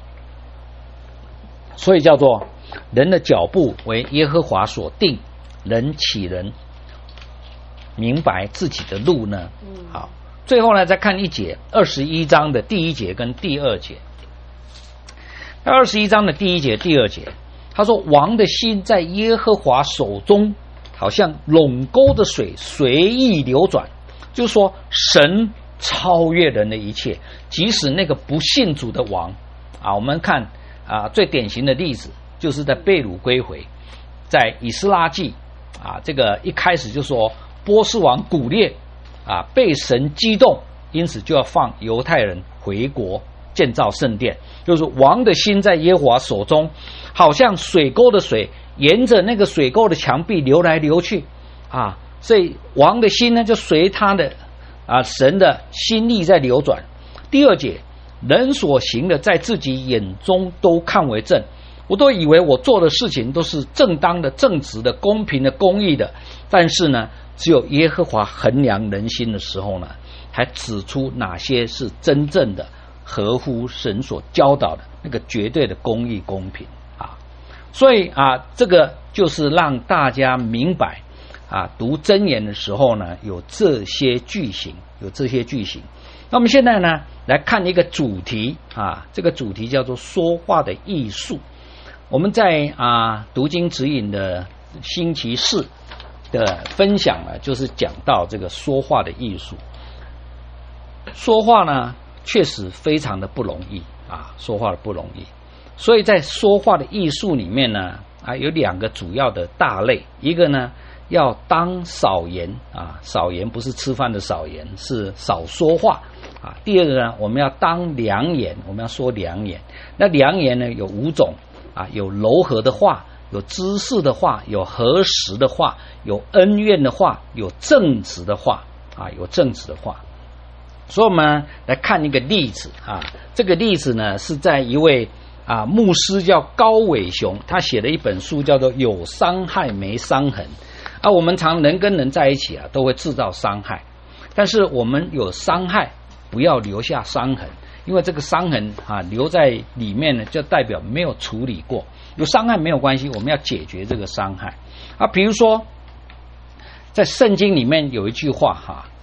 所以叫做人的脚步为耶和华所定，人岂能明白自己的路呢？好，最后呢，再看一节，21章的第1节跟第2节。21章的第1节、第2节，他说：王的心在耶和华手中，好像垄沟的水随意流转，就是说神超越人的一切，即使那个不信主的王啊，我们看啊，最典型的例子就是在被掳归回，在以斯拉记啊，这个一开始就说波斯王古列啊被神激动，因此就要放犹太人回国建造圣殿，就是王的心在耶和华手中，好像水沟的水沿着那个水沟的墙壁流来流去啊，所以王的心呢就随他的啊神的心意在流转。第2节，人所行的在自己眼中都看为正，我都以为我做的事情都是正当的、正直的、公平的、公义的，但是呢，只有耶和华衡量人心的时候呢，才指出哪些是真正的合乎神所教导的那个绝对的公义、公平啊。所以啊，这个就是让大家明白啊，读箴言的时候呢，有这些句型。那我们现在呢，来看一个主题啊，这个主题叫做说话的艺术。我们在读经指引的星期4的分享呢，就是讲到这个说话的艺术。说话呢，确实非常的不容易啊，说话的不容易。所以在说话的艺术里面呢，有2个主要的大类，一个呢要当少言啊，少言不是吃饭的少言，是少说话啊。第2个呢，我们要当良言，我们要说良言。那良言呢有5种啊，有柔和的话，有知识的话，有和实的话，有恩怨的话，有正直的话啊，有正直的话。所以我们来看一个例子啊，这个例子呢是在一位牧师叫高伟雄，他写了一本书叫做《有伤害没伤痕》啊。我们常人跟人在一起啊，都会制造伤害，但是我们有伤害，不要留下伤痕，因为这个伤痕留在里面呢，就代表没有处理过。有伤害没有关系，我们要解决这个伤害啊。比如说，在圣经里面有一句话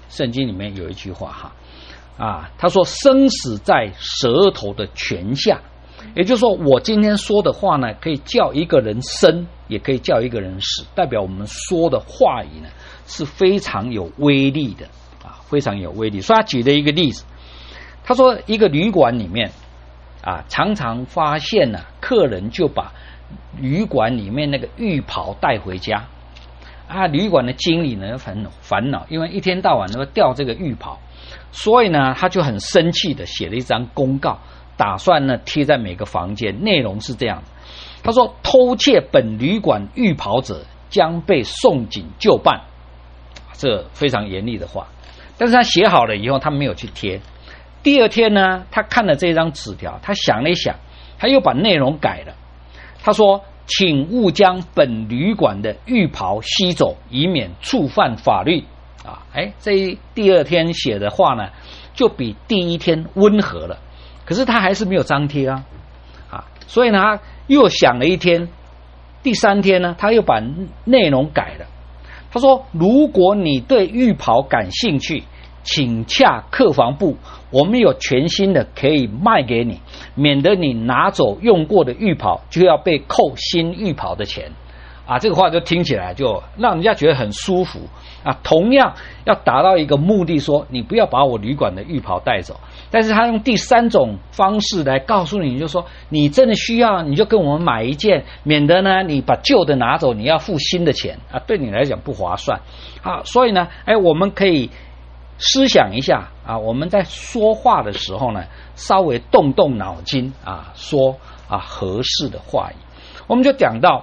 他说生死在舌头的泉下，也就是说我今天说的话呢，可以叫一个人生，也可以叫一个人死，代表我们说的话语呢是非常有威力的啊，非常有威力。所以他举了一个例子，他说一个旅馆里面常常发现客人就把旅馆里面那个浴袍带回家旅馆的经理呢很烦恼，因为一天到晚都掉这个浴袍，所以呢他就很生气的写了一张公告，打算呢贴在每个房间，内容是这样的，他说偷窃本旅馆浴袍者将被送警就办，这非常严厉的话。但是他写好了以后他没有去贴，第二天呢他看了这张纸条，他想了一想，他又把内容改了，他说请勿将本旅馆的浴袍吸走，以免触犯法律啊。这第二天写的话呢就比第一天温和了，可是他还是没有张贴啊，所以呢他又想了一天，第三天呢他又把内容改了，他说如果你对浴袍感兴趣，请洽客房部，我们有全新的可以卖给你，免得你拿走用过的浴袍就要被扣新浴袍的钱这个话就听起来就让人家觉得很舒服同样要达到一个目的，说你不要把我旅馆的浴袍带走，但是他用第三种方式来告诉你，就说你真的需要你就跟我们买一件，免得呢你把旧的拿走你要付新的钱对你来讲不划算所以呢我们可以思想一下我们在说话的时候呢稍微动动脑筋说合适的话语。我们就讲到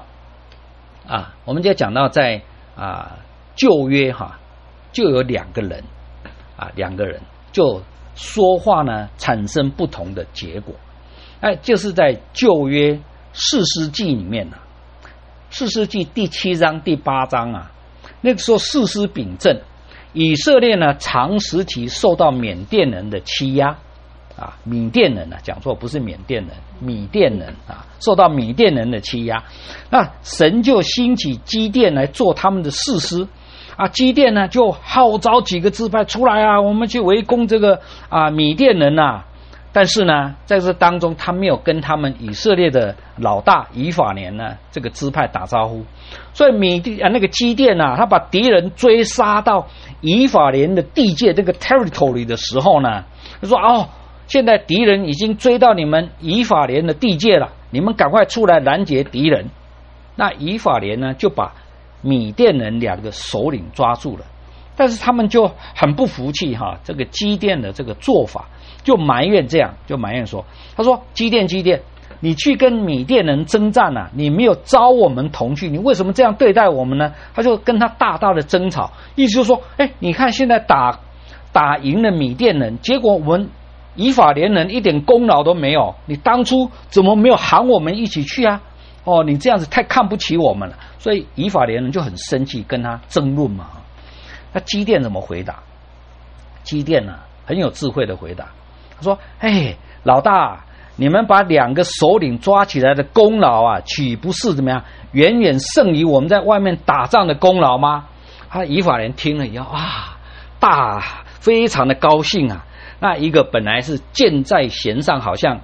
在旧约就有两个人就说话呢产生不同的结果就是在旧约士师记里面士师记第7章第8章那个时候士师秉政，以色列呢长时期受到缅甸人的欺压米甸人讲错，不是缅甸人，米甸人受到米甸人的欺压，那神就兴起基甸来做他们的士师基甸呢就号召几个支派出来我们去围攻这个米甸人但是呢在这当中他没有跟他们以色列的老大以法莲呢这个支派打招呼，所以那个基甸他把敌人追杀到以法莲的地界这个 territory 的时候呢，他说现在敌人已经追到你们以法莲的地界了，你们赶快出来拦截敌人。那以法莲呢就把米甸人2个首领抓住了，但是他们就很不服气这个基甸的这个做法，就埋怨说，他说基甸你去跟米甸人征战你没有招我们同去，你为什么这样对待我们呢？他就跟他大大的争吵，意思就是说你看现在打赢了米甸人，结果我们以法莲人一点功劳都没有，你当初怎么没有喊我们一起去你这样子太看不起我们了。所以以法莲人就很生气，跟他争论嘛。那基甸怎么回答？基甸很有智慧的回答，他说老大你们把2个首领抓起来的功劳岂不是怎么样远远胜于我们在外面打仗的功劳吗？以法莲听了以后非常的高兴那一个本来是箭在弦上，好像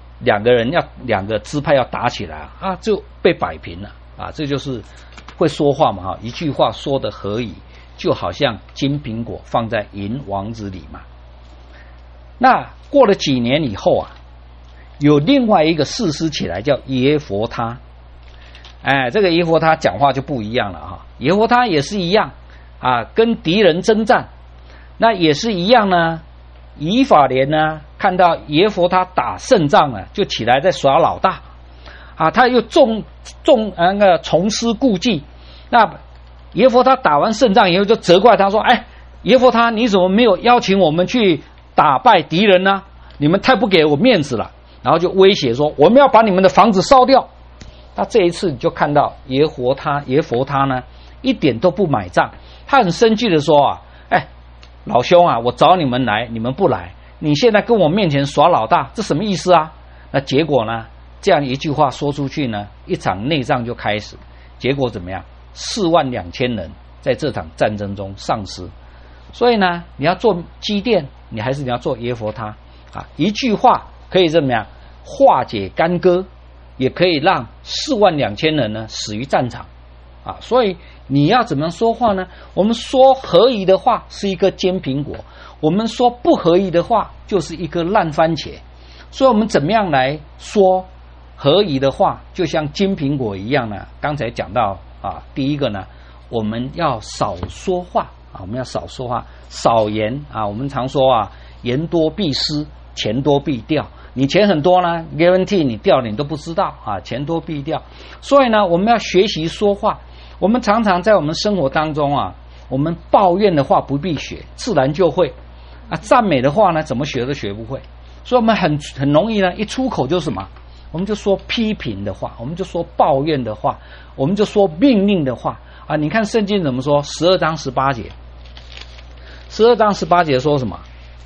2个支派要打起来就被摆平了这就是会说话嘛一句话说的合宜，就好像金苹果放在银王子里嘛。那过了几年以后有另外一个士师起来叫耶弗他这个耶弗他讲话就不一样了耶弗他也是一样跟敌人征战，那也是一样呢。以法莲呢看到耶弗他打胜仗就起来在耍老大他又重施故技。那耶弗他打完胜仗以后就责怪他说耶弗他你怎么没有邀请我们去打败敌人呢？你们太不给我面子了。然后就威胁说我们要把你们的房子烧掉。那这一次你就看到耶弗他呢一点都不买账，他很生气的说老兄我找你们来你们不来，你现在跟我面前耍老大，这什么意思那结果呢这样一句话说出去呢，一场内战就开始，结果怎么样？42000人在这场战争中丧失。所以呢你要做基甸你还是你要做耶弗他一句话可以怎么样化解干戈，也可以让42000人呢死于战场所以你要怎么说话呢？我们说合宜的话是一个尖苹果，我们说不合宜的话就是一个烂番茄。所以我们怎么样来说合宜的话，就像金苹果一样呢？刚才讲到第一个呢， 我们要少说话啊，我们要少说话，少言啊。我们常说啊，言多必失，钱多必掉。你钱很多呢 ，guarantee 你掉了你都不知道啊，钱多必掉。所以呢，我们要学习说话。我们常常在我们生活当中啊，我们抱怨的话不必学，自然就会啊。赞美的话呢，怎么学都学不会。所以我们很容易呢，一出口就什么，我们就说批评的话，我们就说抱怨的话，我们就说命令的话啊。你看圣经怎么说？12章18节，12章18节说什么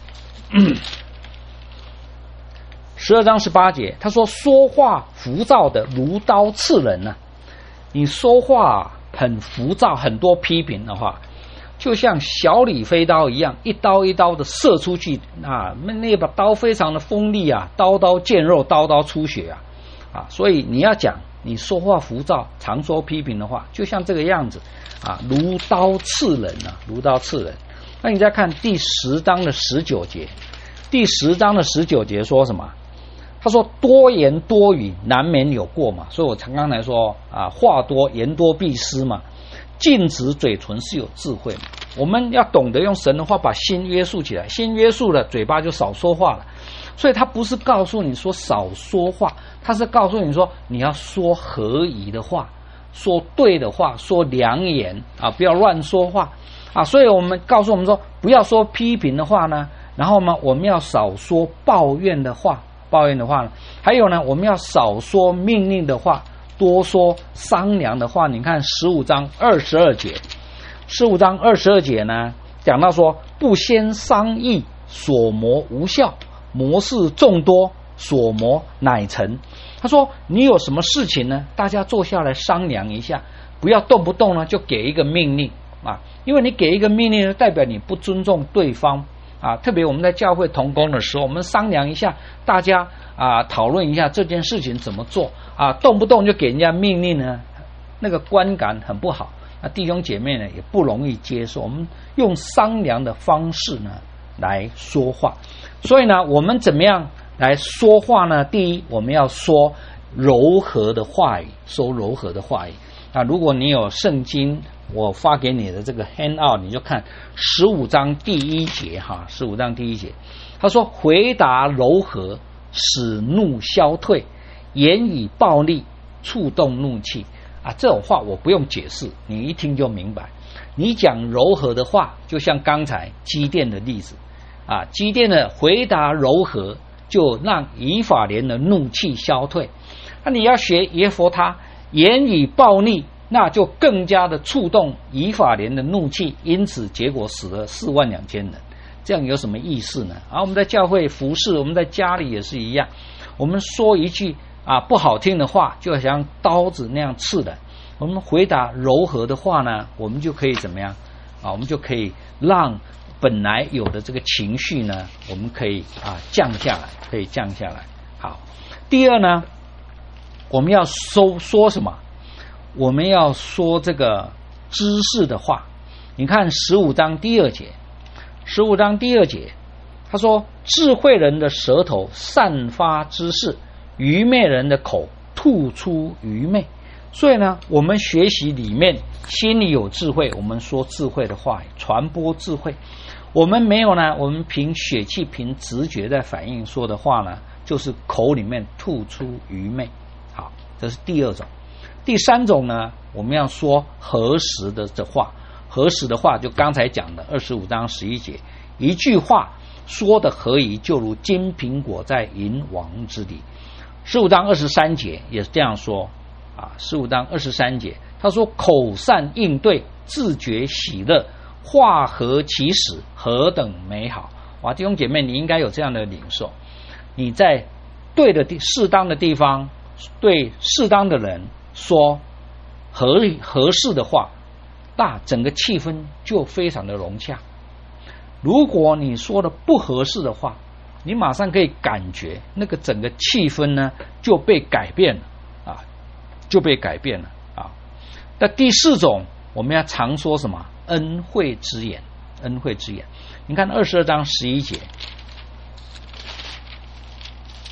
？12章18节，他说说话浮躁的如刀刺人啊。你说话很浮躁，很多批评的话，就像小李飞刀一样，一刀一刀的射出去啊，那把刀非常的锋利啊，刀刀见肉，刀刀出血啊。所以你要讲你说话浮躁，常说批评的话，就像这个样子啊，如刀刺人啊，如刀刺人。那你再看第10章的19节，第10章的19节说什么？他说多言多语难免有过嘛，所以我刚才说啊，话多言多必失嘛。禁止嘴唇是有智慧嘛，我们要懂得用神的话把心约束起来，心约束了，嘴巴就少说话了。所以他不是告诉你说少说话，他是告诉你说你要说合宜的话，说对的话，说良言啊，不要乱说话啊。所以我们告诉我们说，不要说批评的话呢，然后呢，我们要少说抱怨的话，呢，还有呢，我们要少说命令的话，多说商量的话。你看15章22节，15章22节呢，讲到说不先商议，所谋无效；谋事众多，所谋乃成。他说你有什么事情呢，大家坐下来商量一下，不要动不动呢就给一个命令啊，因为你给一个命令呢，代表你不尊重对方啊。特别我们在教会同工的时候，我们商量一下，大家啊讨论一下这件事情怎么做啊，动不动就给人家命令呢，那个观感很不好。那弟兄姐妹呢也不容易接受。我们用商量的方式呢来说话。所以呢，我们怎么样来说话呢？第一，我们要说柔和的话语，说柔和的话语啊。如果你有圣经，我发给你的这个 handout， 你就看15章第1节哈，15章第1节，他说回答柔和，使怒消退，言语暴力，触动怒气啊。这种话我不用解释，你一听就明白。你讲柔和的话，就像刚才基甸的例子啊，基甸的回答柔和，就让以法莲的怒气消退。那你要学耶弗他，言语暴力，那就更加的触动以法莲的怒气，因此结果死了42000人。这样有什么意思呢？我们在教会服侍，我们在家里也是一样，我们说一句啊不好听的话，就像刀子那样刺人。我们回答柔和的话呢，我们就可以怎么样啊？我们就可以让本来有的这个情绪呢，我们可以降下来，可以降下来。好，第二呢，我们要说什么？我们要说这个知识的话。你看15章第2节，15章第2节，他说智慧人的舌头散发知识，愚昧人的口吐出愚昧。所以呢，我们学习里面心里有智慧，我们说智慧的话，传播智慧。我们没有呢，我们凭血气凭直觉在反应说的话呢，就是口里面吐出愚昧。好，这是第2种。第3种呢，我们要说合时的话。合时的话就刚才讲的25章11节，一句话说的合宜，就如金苹果在银王之地。15章23节也是这样说15章23节，他说口善应对，自觉喜乐，话合其实，何等美好。哇，弟兄姐妹，你应该有这样的领受。你在对的适当的地方，对适当的人说合适的话，那整个气氛就非常的融洽。如果你说的不合适的话，你马上可以感觉那个整个气氛呢就被改变了就被改变了那第4种，我们要常说什么？恩惠之言，恩惠之言。你看22章11节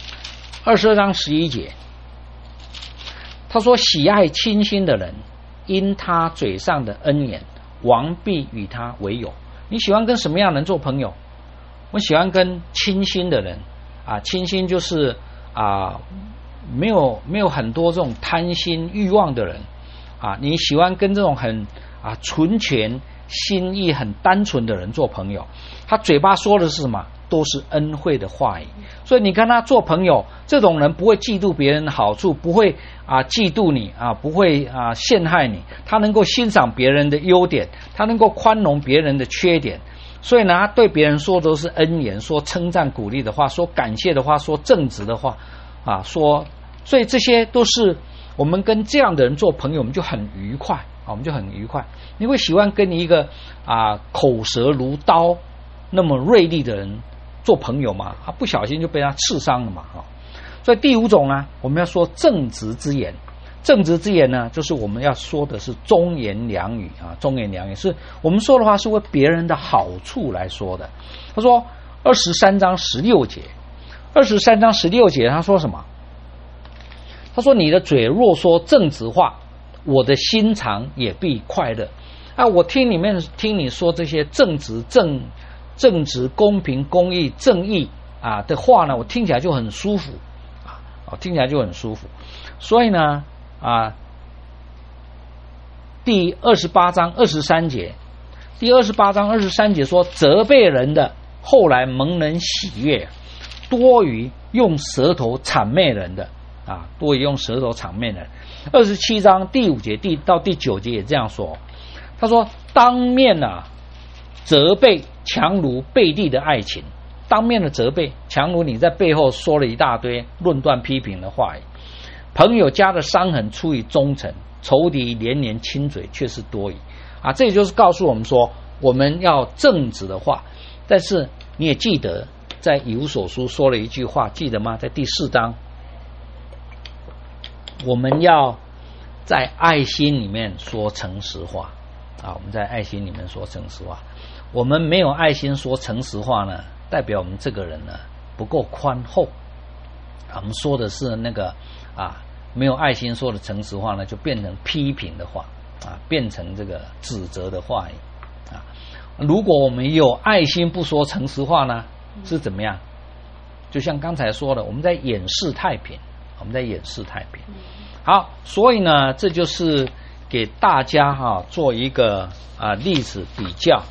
，22章11节，他说喜爱清心的人， 因他嘴上的恩言，王必与他为友。你喜欢跟什么样的人做朋友？我喜欢跟清心的人啊，清心就是没有很多这种贪心欲望的人啊。你喜欢跟这种很纯全心意很单纯的人做朋友，他嘴巴说的是什么？都是恩惠的话语。所以你跟他做朋友，这种人不会嫉妒别人的好处，不会嫉妒你不会陷害你，他能够欣赏别人的优点，他能够宽容别人的缺点。所以呢，他对别人说的都是恩言，说称赞鼓励的话，说感谢的话，说正直的话所以这些都是我们跟这样的人做朋友，我们就很愉快你会喜欢跟一个口舌如刀那么锐利的人做朋友吗？不小心就被他刺伤了嘛。所以第五种呢，我们要说正直之言。正直之言呢，就是我们要说的是忠言良语忠言良语是我们说的话是为别人的好处来说的。他说23章16节他说什么？他说你的嘴若说正直话，我的心肠也必快乐。我听你说这些正直公平公义正义的话呢，我听起来就很舒服所以呢第28章23节说，责备人的后来蒙人喜悦，多于用舌头谄媚人的27章第5节到第9节也这样说。他说当面责备强如背地的爱情，当面的责备强如你在背后说了一大堆论断批评的话语。朋友家的伤痕出于忠诚，仇敌连连亲嘴却是多疑这也就是告诉我们说，我们要正直的话。但是你也记得在以弗所书说了一句话，记得吗？在第4章，我们要在爱心里面说诚实话我们在爱心里面说诚实话。我们没有爱心说诚实话呢，代表我们这个人呢不够宽厚我们说的是那个没有爱心说的诚实话呢，就变成批评的话变成这个指责的话语如果我们有爱心不说诚实话呢，是怎么样？就像刚才说的，我们在掩饰太平好，所以呢，这就是给大家做一个历史比较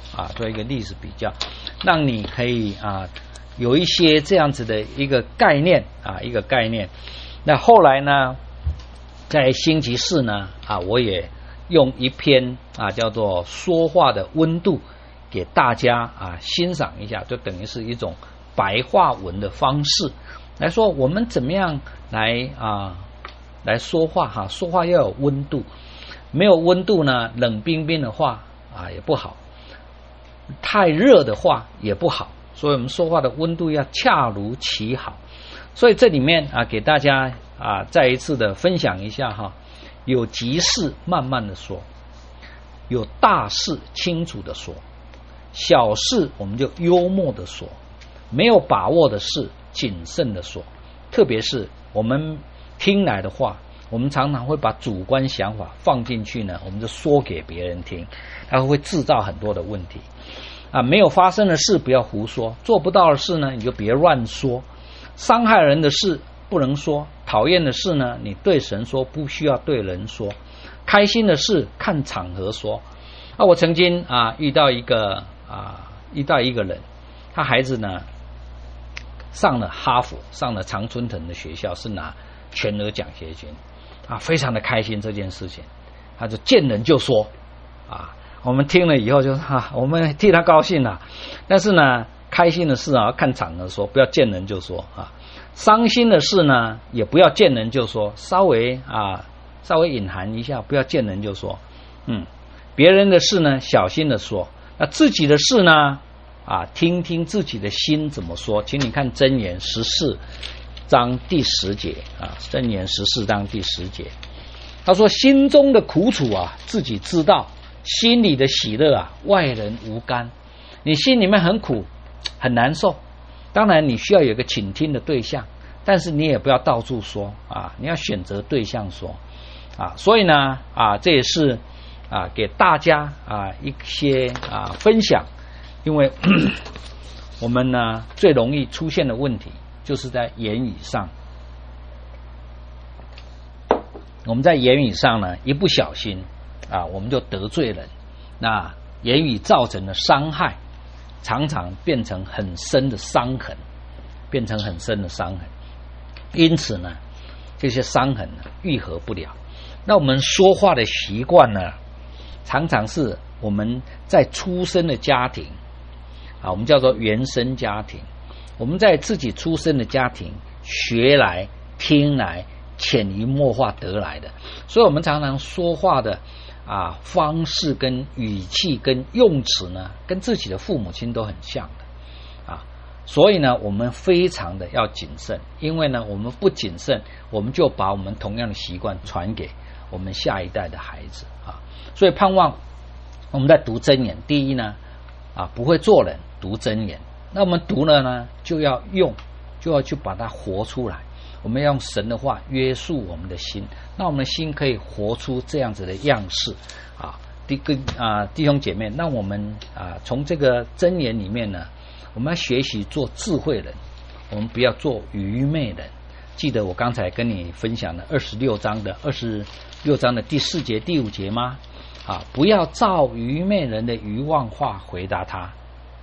让你可以有一些这样子的一个概念那后来呢，在星期4呢我也用一篇叫做说话的温度给大家欣赏一下，就等于是一种白话文的方式来说我们怎么样来说话说话要有温度，没有温度呢，冷冰冰的话也不好，太热的话也不好，所以我们说话的温度要恰如其好。所以这里面给大家再一次的分享一下有急事慢慢的说，有大事清楚的说，小事我们就幽默的说，没有把握的事谨慎的说。特别是我们听来的话，我们常常会把主观想法放进去呢，我们就说给别人听，它会制造很多的问题没有发生的事不要胡说，做不到的事呢你就别乱说，伤害人的事不能说，讨厌的事呢你对神说，不需要对人说，开心的事看场合说我曾经遇到一个人，他孩子呢上了哈佛，上了常春藤的学校，是拿全额奖学金非常的开心这件事情，他就见人就说我们听了以后就我们替他高兴但是呢开心的事看场合说，不要见人就说伤心的事呢也不要见人就说，稍微隐含一下，不要见人就说别人的事呢小心的说，那自己的事呢听听自己的心怎么说。请你看箴言14章第10节箴言14章第10节，他说心中的苦楚自己知道，心里的喜乐外人无干。你心里面很苦很难受，当然你需要有一个倾听的对象，但是你也不要到处说你要选择对象说所以呢这也是给大家一些分享，因为我们呢最容易出现的问题就是在言语上。我们在言语上呢一不小心我们就得罪人，那言语造成的伤害常常变成很深的伤痕，因此呢这些伤痕呢愈合不了。那我们说话的习惯呢，常常是我们在出生的家庭我们叫做原生家庭，我们在自己出生的家庭学来听来潜移默化得来的，所以我们常常说话的方式跟语气跟用词呢，跟自己的父母亲都很像的所以呢我们非常的要谨慎，因为呢我们不谨慎，我们就把我们同样的习惯传给我们下一代的孩子所以盼望我们在读箴言，第一呢不会做人读箴言，那我们读了呢就要去把它活出来，我们要用神的话约束我们的心，那我们的心可以活出这样子的样式弟兄姐妹，那我们从这个箴言里面呢，我们要学习做智慧人，我们不要做愚昧人。记得我刚才跟你分享的26章的第4节第5节吗？不要照愚昧人的愚妄话回答他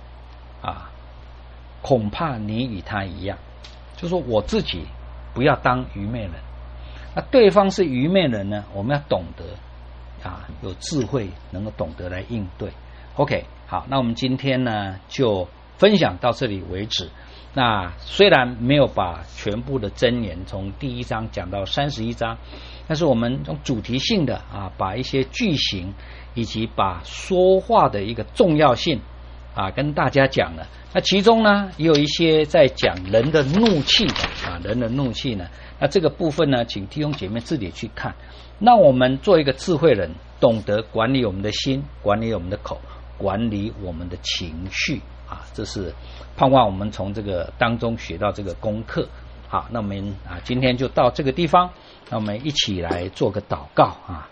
恐怕你与他一样，就说我自己不要当愚昧人，那对方是愚昧人呢，我们要懂得有智慧，能够懂得来应对。 OK， 好，那我们今天呢就分享到这里为止。那虽然没有把全部的箴言从第1章讲到31章，但是我们用主题性的把一些句型以及把说话的一个重要性跟大家讲了。那其中呢也有一些在讲人的怒气人的怒气呢，那这个部分呢请弟兄姐妹自己去看。那我们做一个智慧人，懂得管理我们的心，管理我们的口，管理我们的情绪这是盼望我们从这个当中学到这个功课。好，那我们今天就到这个地方，那我们一起来做个祷告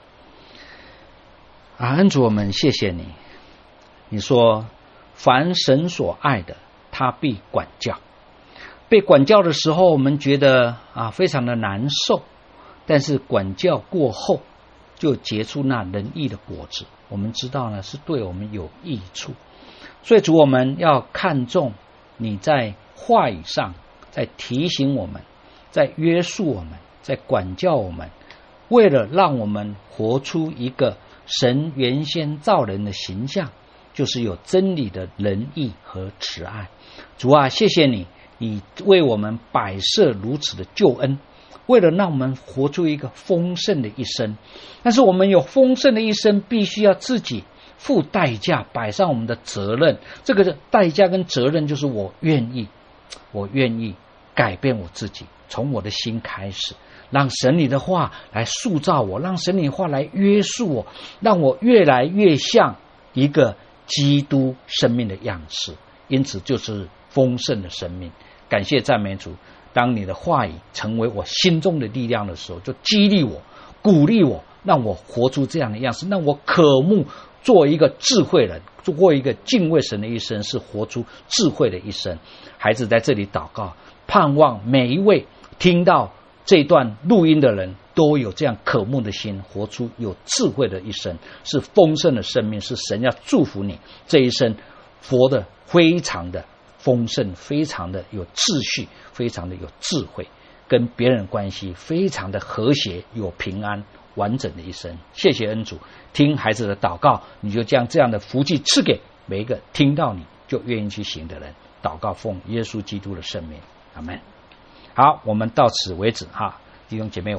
恩主，我们谢谢你，你说凡神所爱的他必管教，被管教的时候我们觉得非常的难受，但是管教过后就结出那仁义的果子，我们知道呢是对我们有益处。所以主，我们要看重你在话语上在提醒我们，在约束我们，在管教我们，为了让我们活出一个神原先造人的形象，就是有真理的仁义和慈爱。主谢谢你，你为我们摆设如此的救恩，为了让我们活出一个丰盛的一生。但是我们有丰盛的一生，必须要自己付代价，摆上我们的责任。这个代价跟责任就是我愿意改变我自己，从我的心开始，让神你的话来塑造我，让神你的话来约束我，让我越来越像一个基督生命的样式，因此就是丰盛的生命。感谢赞美主，当你的话语成为我心中的力量的时候，就激励我，鼓励我，让我活出这样的样式，让我渴慕做一个智慧人，做一个敬畏神的一生，是活出智慧的一生。孩子在这里祷告，盼望每一位听到这段录音的人都有这样渴慕的心，活出有智慧的一生，是丰盛的生命，是神要祝福你这一生活得非常的丰盛，非常的有秩序，非常的有智慧，跟别人关系非常的和谐，有平安完整的一生。谢谢恩主，听孩子的祷告，你就将这样的福气赐给每一个听到你就愿意去行的人。祷告奉耶稣基督的圣名，阿们。好，我们到此为止弟兄姐妹。